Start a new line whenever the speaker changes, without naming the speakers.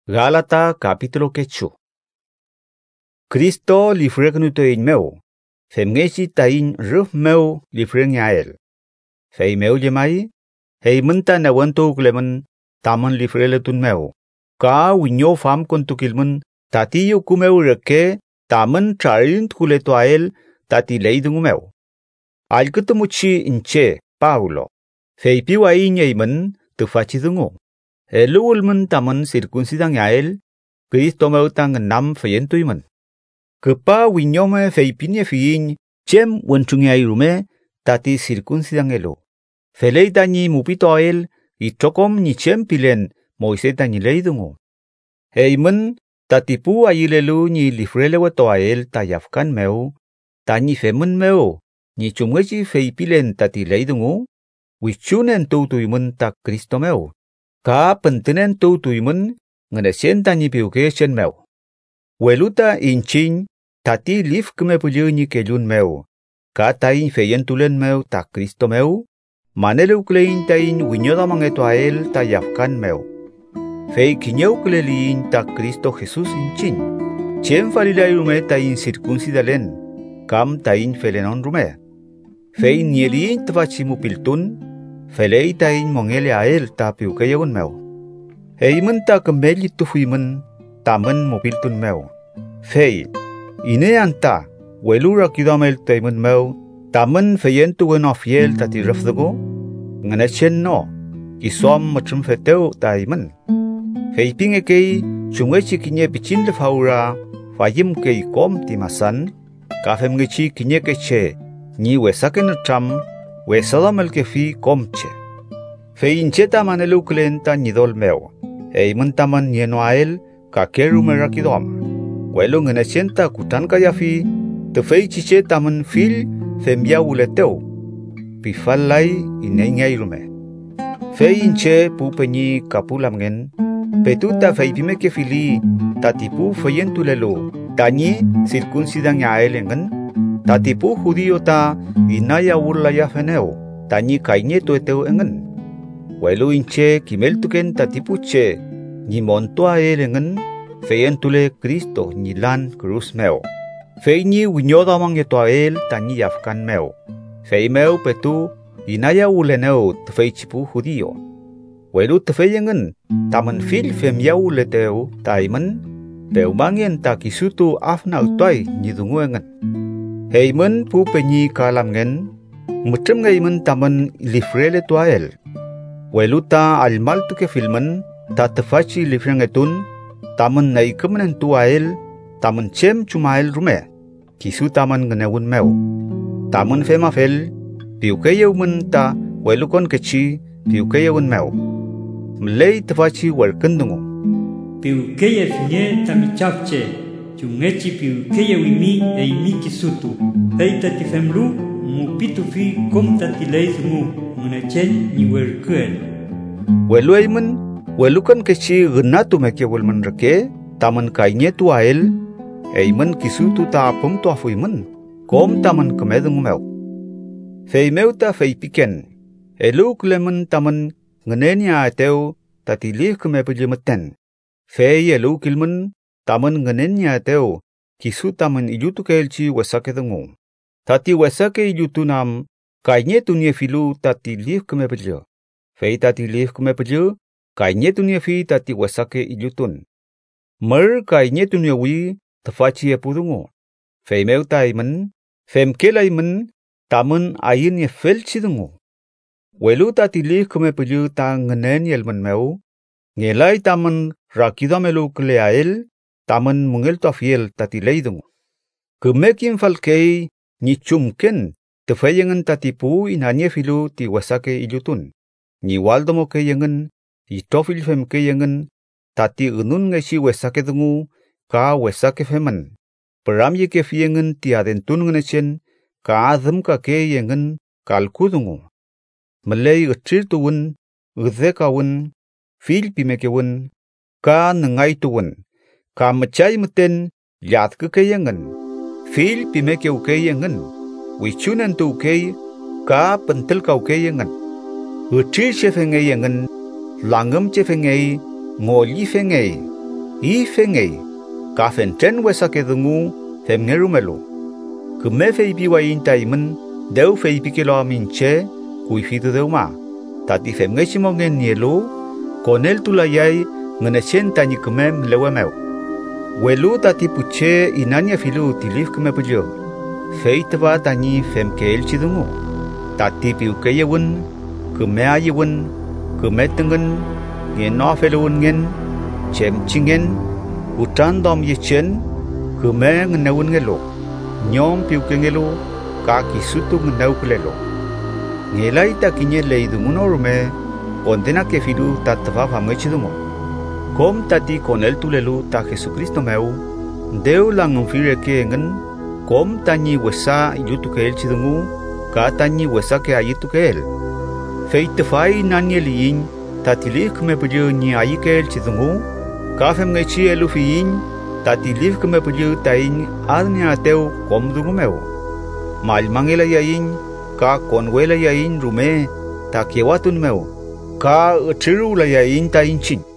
Gálata capítulo 8. Cristo livre-nos meu. Femgesi tain ruf meu livre nyael. Fei meu jemai. Hei menta na wanto klemen taman livre letun meu. Ka winyo fam kontukilmen tati yu kumeu reke taman charin kuleto ael tati leidung meu. Al ketumuchi inche Paulo. Fei piwa inyaimen tufachidungu. Elulmen taman circuncidang yael, Cristo meu tang nam fayentuimen. Kepa winyome feipinie fiin, chem wenchungyai rume, tati circuncidang elo. Felei tani mupito ael, itokom ni chem pilen, moise tani leidungo. Heimen, tati pu ayilelu ni lifrelewe to ael tayafkan meu, tani femen meu, ni chumwechi feipilen tati leidungo, wichunen tutuimen tak Cristo meu. Ka pentenen tuimen ngenesen tani piuke sen meu. Weluta inchin tati lif keme puju ni kelun meu. Ka tain feyen tulen meu ta Kristo meu. Manelu klein tain winyoda mangeto ael ta yafkan meu. Fei kinyau klelin ta Kristo Jesus inchin. Chem falilai rume tain circuncidalen. Kam tain felenon rume. Fei nielin tvachimu piltun. Felei tain mongele ael ta piukayawan meu. Heimen ta kembali tufuimen tamen mobiltun meu. Fei, ine anta, welura kidamel taimen meu, tamen feyen tuwen ofiel tati rafdago, nganachen no, kiswam macam feteu taimen. Fei pinge kei, chungwechi kinye bichin lefaura, fayim kei kom timasan, kafem ngechi kinye keche, ni wesaken tram, Wesalamel kefi komche. Fei incheta manelu klenta nidol meu. Heimen taman nienuael kakeru merakidom. Welu ngenesienta kutan kayafi. Te fei chiche taman fil femia uleteu. Pifalai inengai rume. Fei inche pu penyi kapulam ngen. Petuta fei pime kefili tatipu feyentulelu. Tani circuncidang yael ngen. Tatipu judío ta inaya urlaya feneo, tani kainye tueteu engen. Welu inche kimel tuken tatipu che, ni montoa engen, feyen tule Cristo ni lan cruz meo. Fei ni winyoda mangeto el tani yafkan meo. Fei meo petu inaya uleneo tfei chipu judío. Welu tfei engen, taman fil femya uleteu taimen, peumangien ta kisutu afna utoy ni dungu engen. Heimen pu penyi kalam ngen, mucem ngaimen taman lifrele tuael. Weluta almal tuke filmen, ta tefaci lifrengetun, taman naikemenen tuael, taman cem cumael rume, kisu taman ngenewun meu. Taman fema fel, piukeyeumen ta welukon keci, piukeyeumen meu. Melei tefaci welkendungu.
Piukeyefnye tamicapce. Chungechi piukeya wimi eimi kisutu. Heita tifemlu mupitu fi kom tati leisumu munachen ni werkuen.
Welu eimen, welukan keci genatu meke welmen reke, taman kainye tuael, eimen kisutu ta apem tuafuimen, kom taman kemedung meu. Fei meu ta fei piken, elu klemen taman ngenenya ateu tati lih kemepejemeten. Fei elu kilmen, taman ngenenya teo, kisu taman ijutu kelci wasake dengu. Tati wasake ijutu nam, kainye tunie filu tati lih kemepeje. Fei tati lih kemepeje, kainye tunie fi tati wasake ijutun. Mer kainye tunie wi, tefaci epudungu. Fei meu taimen, fem kelaimen, taman ayin ye felci dengu. Welu tati lih kemepeje ta ngenen yelmen meu, ngelai taman rakidamelu kleael, taman mungel tofiel tati leidung. Kemekin falkei ni chumken tefayengen tatipu inanye filu ti wasake ijutun. Ni waldomo keyengen, itofil fem keyengen, tati unun ngesi wasake dungu, ka wasake femen. Peramye kefiyengen ti adentun ngenechen, ka adem ka keyengen kalkudungu. Melei gecil tuwen, udekawun, fil pimekewun, ka nengai tuwen. Ka macai meten liat ke kayangan. Fil pimeke ukayangan. Wichunan tu ukay ka pentel ka ukayangan. Uchi chefengay yangan. Langam chefengay ngoli fengay. I fengei, ka fen ten wesa ke dungu, fem ngerumelo. Kume fei biwa inta imen, deu fei pikelo minche, kui fitu deu ma. Tati fem ngesimo ngen nielo, konel tulayay, ngenechen tani kumem lewemeu. Welu tati puche inanya filu tilif kume pujo. Fei teba tani fem keel chidungu. Tati piu keyewun, kume ayewun, kume tengen, ngen no felewun ngen, chem chingen, utan dom yechen, kume ngenewun ngelo. Nyom piu kengelo, kaki sutu ngenew kulelo. Ngelai takinye leidunguno rume, kondena ke filu tatva famge chidungu. Kom tati konel tulelu ta Jesucristo meu, deu lang fire ke ngen, kom tani wesa yutukel chidungu, ka tani wesa ke ayitukel. Feit fai nanye liin, tatilik me pujo ni ayikel chidungu, ka fem ngechi elufiin, tatilik me pujo tain adnya teu kom dungu meu. Mal mangela yain, ka konwela yain rume, ta kiewatun meu, ka utriru la yain tain chin.